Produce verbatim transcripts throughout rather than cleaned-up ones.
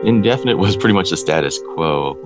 indefinite was pretty much the status quo.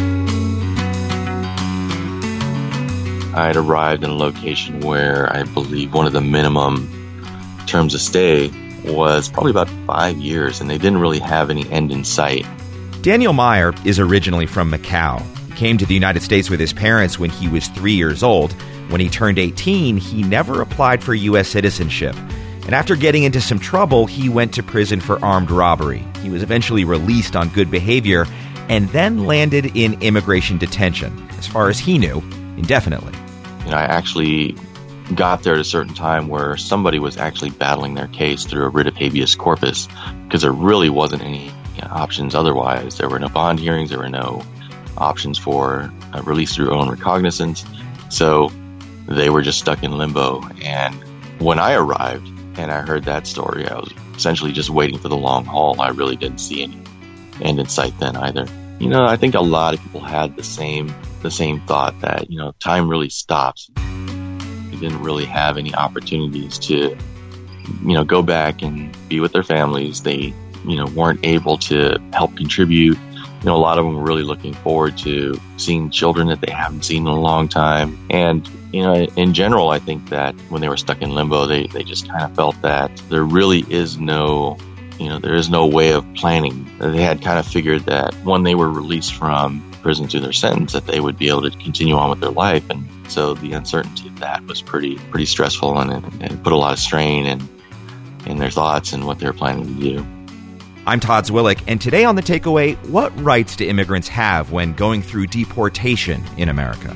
I had arrived in a location where I believe one of the minimum terms of stay was probably about five years, and they didn't really have any end in sight. Daniel Meyer is originally from Macau. He came to the United States with his parents when he was three years old. When he turned eighteen, he never applied for U S citizenship. And after getting into some trouble, he went to prison for armed robbery. He was eventually released on good behavior and then landed in immigration detention, as far as he knew, indefinitely. You know, I actually got there at a certain time where somebody was actually battling their case through a writ of habeas corpus, because there really wasn't any you know, options otherwise. There were no bond hearings. There were no options for uh, release through own recognizance. So they were just stuck in limbo. And when I arrived and I heard that story, I was essentially just waiting for the long haul. I really didn't see any end in sight then either. You know, I think a lot of people had the same the same thought that, you know, time really stops. They didn't really have any opportunities to, you know, go back and be with their families. They, you know, weren't able to help contribute. You know, a lot of them were really looking forward to seeing children that they haven't seen in a long time. And, you know, in general, I think that when they were stuck in limbo, they, they just kind of felt that there really is no, you know, there is no way of planning. They had kind of figured that when they were released from prison through their sentence, that they would be able to continue on with their life. And so the uncertainty of that was pretty, pretty stressful, and, and put a lot of strain in, in their thoughts and what they were planning to do. I'm Todd Zwillich, and today on The Takeaway, what rights do immigrants have when going through deportation in America?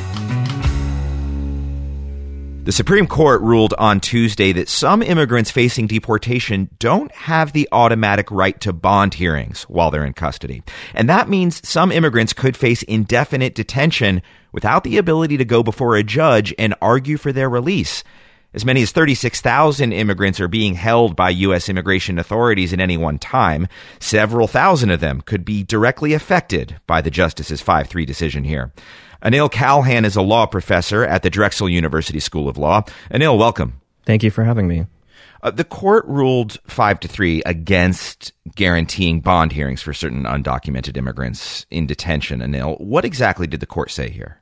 The Supreme Court ruled on Tuesday that some immigrants facing deportation don't have the automatic right to bond hearings while they're in custody. And that means some immigrants could face indefinite detention without the ability to go before a judge and argue for their release. As many as thirty-six thousand immigrants are being held by U S immigration authorities at any one time. Several thousand of them could be directly affected by the Justice's five three decision here. Anil Kalhan is a law professor at the Drexel University School of Law. Anil, welcome. Thank you for having me. Uh, the court ruled five to three against guaranteeing bond hearings for certain undocumented immigrants in detention. Anil, what exactly did the court say here?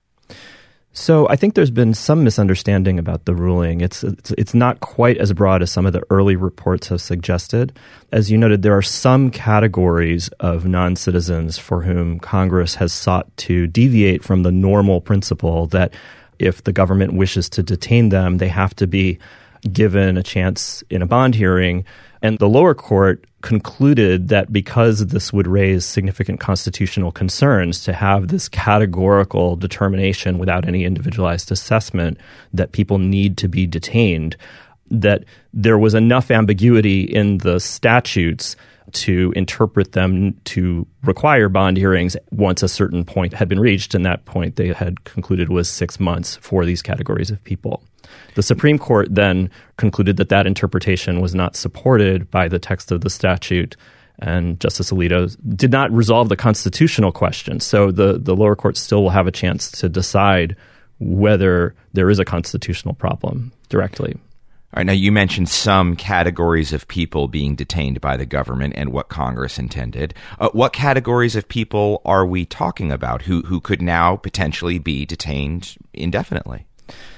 So I think there's been some misunderstanding about the ruling. It's, it's it's not quite as broad as some of the early reports have suggested. As you noted, there are some categories of non-citizens for whom Congress has sought to deviate from the normal principle that if the government wishes to detain them, they have to be given a chance in a bond hearing. And the lower court concluded that because this would raise significant constitutional concerns to have this categorical determination without any individualized assessment that people need to be detained, that there was enough ambiguity in the statutes to interpret them to require bond hearings once a certain point had been reached, and that point they had concluded was six months for these categories of people. The Supreme Court then concluded that that interpretation was not supported by the text of the statute, and Justice Alito did not resolve the constitutional question. So the, the lower court still will have a chance to decide whether there is a constitutional problem directly. All right, now you mentioned some categories of people being detained by the government and what Congress intended. Uh, what categories of people are we talking about who, who could now potentially be detained indefinitely?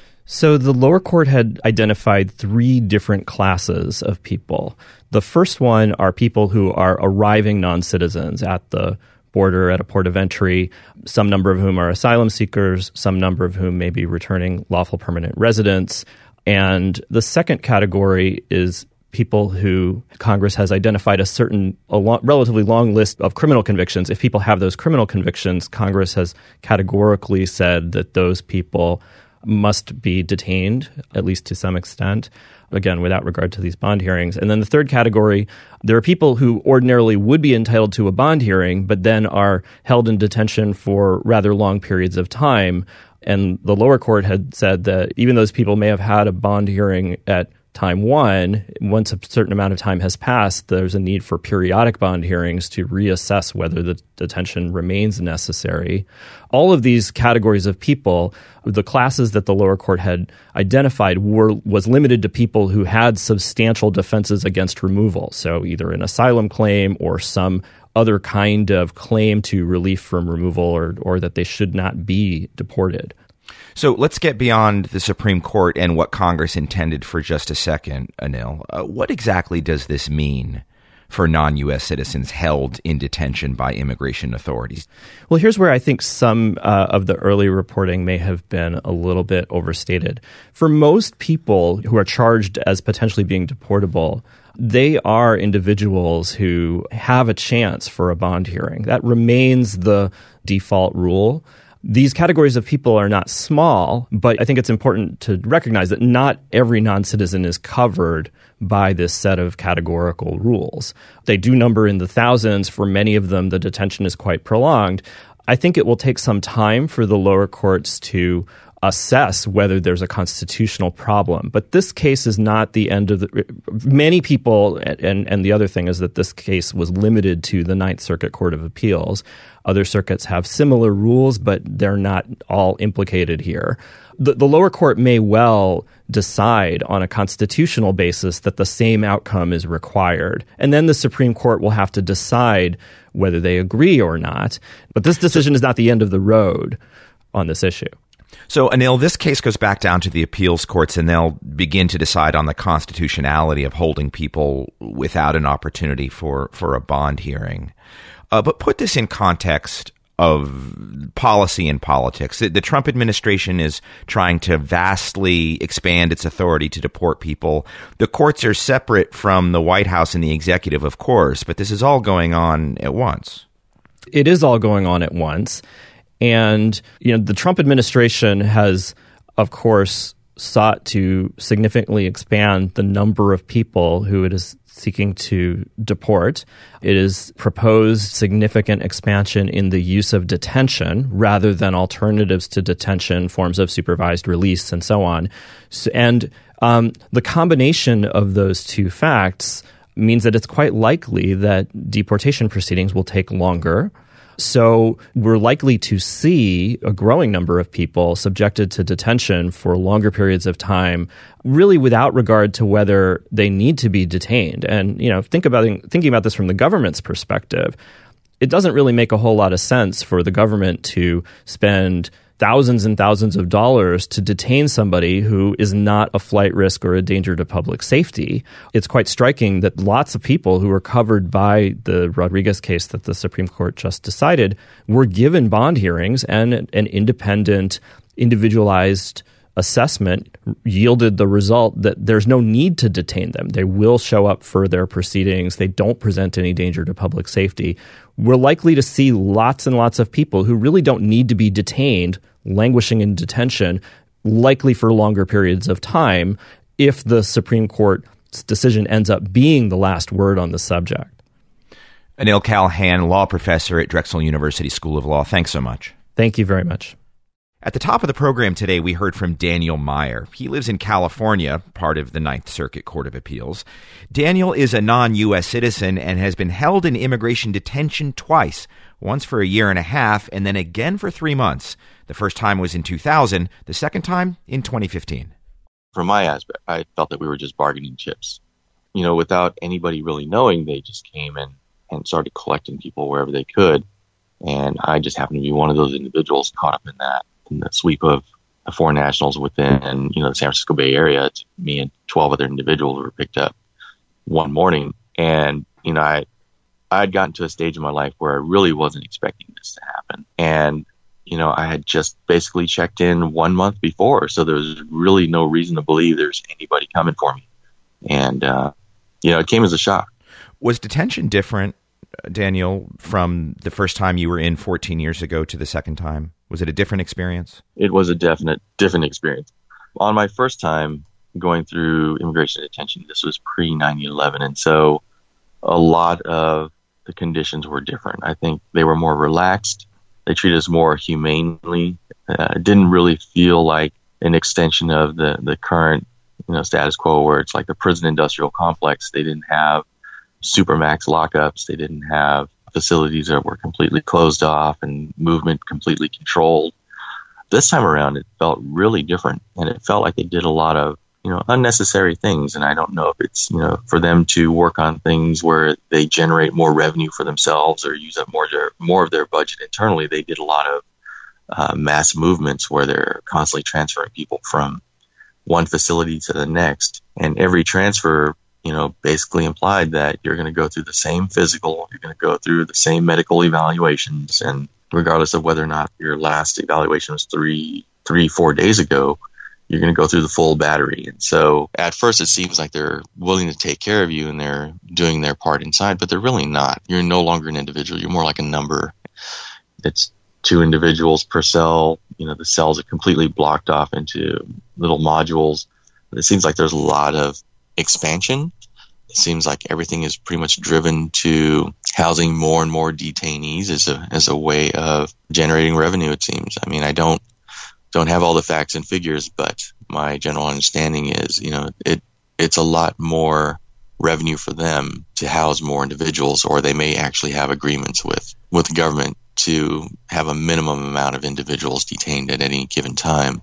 So the lower court had identified three different classes of people. The first one are people who are arriving non-citizens at the border at a port of entry, some number of whom are asylum seekers, some number of whom may be returning lawful permanent residents. And the second category is people who Congress has identified a certain, a lo- relatively long list of criminal convictions. If people have those criminal convictions, Congress has categorically said that those people must be detained, at least to some extent, again, without regard to these bond hearings. And then the third category, there are people who ordinarily would be entitled to a bond hearing, but then are held in detention for rather long periods of time. And the lower court had said that even those people may have had a bond hearing at time one, once a certain amount of time has passed, there's a need for periodic bond hearings to reassess whether the detention remains necessary. All of these categories of people, the classes that the lower court had identified were was limited to people who had substantial defenses against removal, so either an asylum claim or some other kind of claim to relief from removal or, or that they should not be deported. So let's get beyond the Supreme Court and what Congress intended for just a second, Anil. Uh, what exactly does this mean for non-U S citizens held in detention by immigration authorities? Well, here's where I think some uh, of the early reporting may have been a little bit overstated. For most people who are charged as potentially being deportable, they are individuals who have a chance for a bond hearing. That remains the default rule. These categories of people are not small, but I think it's important to recognize that not every non-citizen is covered by this set of categorical rules. They do number in the thousands. For many of them, the detention is quite prolonged. I think it will take some time for the lower courts to assess whether there's a constitutional problem. But this case is not the end of the... Many people, and, and the other thing is that this case was limited to the Ninth Circuit Court of Appeals. Other circuits have similar rules, but they're not all implicated here. The, the lower court may well decide on a constitutional basis that the same outcome is required. And then the Supreme Court will have to decide whether they agree or not. But this decision is not the end of the road on this issue. So, Anil, this case goes back down to the appeals courts, and they'll begin to decide on the constitutionality of holding people without an opportunity for, for a bond hearing. Uh, but put this in context of policy and politics. The, the Trump administration is trying to vastly expand its authority to deport people. The courts are separate from the White House and the executive, of course, but this is all going on at once. It is all going on at once. And, you know, the Trump administration has, of course, sought to significantly expand the number of people who it is seeking to deport. It has proposed significant expansion in the use of detention rather than alternatives to detention, forms of supervised release, and so on. So, and um, the combination of those two facts means that it's quite likely that deportation proceedings will take longer. So we're likely to see a growing number of people subjected to detention for longer periods of time, really without regard to whether they need to be detained. And, you know, think about thinking about this from the government's perspective, it doesn't really make a whole lot of sense for the government to spend thousands and thousands of dollars to detain somebody who is not a flight risk or a danger to public safety. It's quite striking that lots of people who were covered by the Rodriguez case that the Supreme Court just decided were given bond hearings, and an independent, individualized assessment yielded the result that there's no need to detain them. They will show up for their proceedings. They don't present any danger to public safety. We're likely to see lots and lots of people who really don't need to be detained, languishing in detention, likely for longer periods of time, if the Supreme Court's decision ends up being the last word on the subject. Anil Callahan, law professor at Drexel University School of Law. Thanks so much. Thank you very much. At the top of the program today, we heard from Daniel Meyer. He lives in California, part of the Ninth Circuit Court of Appeals. Daniel is a non-U S citizen and has been held in immigration detention twice, once for a year and a half and then again for three months. The first time was in two thousand, the second time in twenty fifteen. From my aspect, I felt that we were just bargaining chips. You know, without anybody really knowing, they just came in and started collecting people wherever they could. And I just happened to be one of those individuals caught up in that. In the sweep of the foreign nationals within, you know, the San Francisco Bay Area, me and twelve other individuals were picked up one morning. And, you know, I, I had gotten to a stage in my life where I really wasn't expecting this to happen. And, you know, I had just basically checked in one month before. So there was really no reason to believe there's anybody coming for me. And, uh, you know, it came as a shock. Was detention different, Daniel, from the first time you were in fourteen years ago to the second time? Was it a different experience? It was a definite, different experience. On my first time going through immigration detention, this was pre nine eleven. And so a lot of the conditions were different. I think they were more relaxed. They treated us more humanely. Uh, it didn't really feel like an extension of the, the current you know, status quo where it's like the prison industrial complex. They didn't have supermax lockups. They didn't have facilities that were completely closed off and movement completely controlled. This time around, it felt really different, and it felt like they did a lot of, you know, unnecessary things. And I don't know if it's, you know, for them to work on things where they generate more revenue for themselves or use up more their, more of their budget internally. They did a lot of uh, mass movements where they're constantly transferring people from one facility to the next, and every transfer, you know, basically implied that you're going to go through the same physical, you're going to go through the same medical evaluations, and regardless of whether or not your last evaluation was three, three, four days ago, you're going to go through the full battery. And so at first it seems like they're willing to take care of you and they're doing their part inside, but they're really not. You're no longer an individual. You're more like a number. It's two individuals per cell. You know, the cells are completely blocked off into little modules. It seems like there's a lot of expansion. It seems like everything is pretty much driven to housing more and more detainees as a as a way of generating revenue, it seems. I mean, I don't don't have all the facts and figures, but my general understanding is, you know, it it's a lot more revenue for them to house more individuals, or they may actually have agreements with, with the government to have a minimum amount of individuals detained at any given time.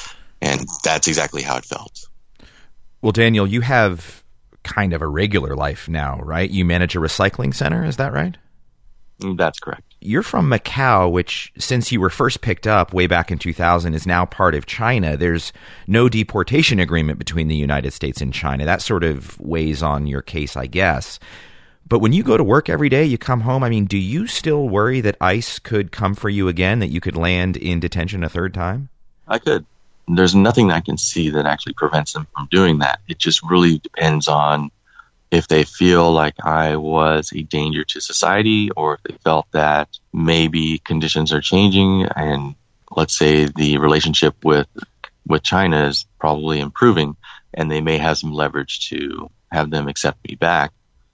And that's exactly how it felt. Well, Daniel, you have kind of a regular life now, right? You manage a recycling center, is that right? That's correct. You're from Macau, which, since you were first picked up way back in two thousand, is now part of China. There's no deportation agreement between the United States and China. That sort of weighs on your case, I guess. But when you go to work every day, you come home, I mean, do you still worry that ICE could come for you again, that you could land in detention a third time? I could. There's nothing I can see that actually prevents them from doing that. It just really depends on if they feel like I was a danger to society, or if they felt that maybe conditions are changing and, let's say, the relationship with with China is probably improving and they may have some leverage to have them accept me back.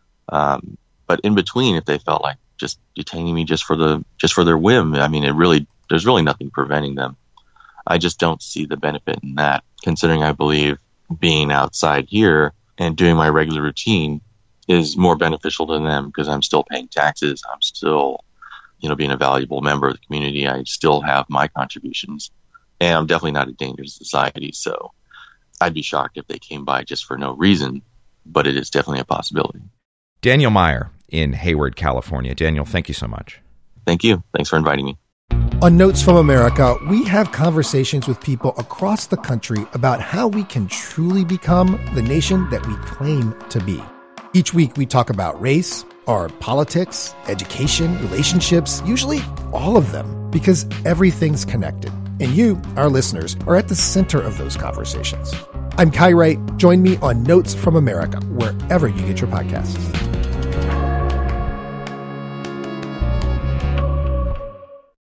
Um, but in between, if they felt like just detaining me just for the just for their whim, I mean, it really there's really nothing preventing them. I just don't see the benefit in that, considering I believe being outside here and doing my regular routine is more beneficial to them because I'm still paying taxes. I'm still, you know, being a valuable member of the community. I still have my contributions, and I'm definitely not a danger to society. So I'd be shocked if they came by just for no reason, but it is definitely a possibility. Daniel Meyer in Hayward, California. Daniel, thank you so much. Thank you. Thanks for inviting me. On Notes from America, we have conversations with people across the country about how we can truly become the nation that we claim to be. Each week, we talk about race, our politics, education, relationships, usually all of them, because everything's connected. And you, our listeners, are at the center of those conversations. I'm Kai Wright. Join me on Notes from America, wherever you get your podcasts.